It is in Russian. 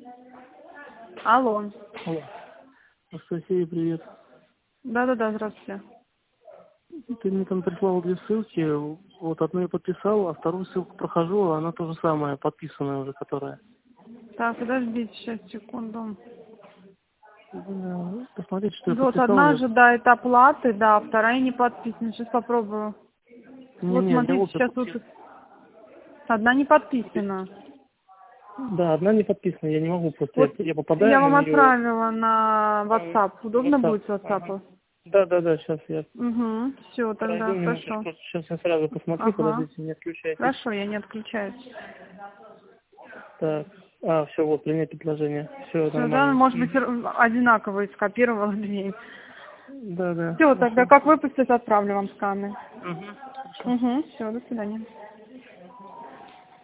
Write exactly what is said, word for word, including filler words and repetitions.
Алло. Алло. Анастасия, привет. Да-да-да, здравствуйте. Ты мне там прислал две ссылки. Вот одну я подписал, а вторую ссылку прохожу, а она то же самое, подписанная уже, которая. Так, подождите, сейчас, секунду. Да, посмотрите, что я Вот подписал. одна Я... ожидает оплаты, да, вторая не подписана. Сейчас попробую. Не, Вот не, я смотрите, вот сейчас подпис... вот одна не подписана. Да, одна не подписана, я не могу просто. Вот Я, я попадаю я на вам нее. отправила на WhatsApp. Удобно WhatsApp. будет с WhatsApp? Да, да, да, сейчас я Угу, все, пройду тогда хорошо. минуточку. Сейчас я сразу посмотрю, Ага. подождите, не отключайтесь. Хорошо, я не отключаюсь. Так. А, все, вот, принять предложение. Все Все, да, нормально. может быть, Мгм. одинаково скопировала две. Да, да, Все, тогда хорошо. как выпустят, отправлю вам сканы. Угу. Хорошо. Угу, все, до свидания.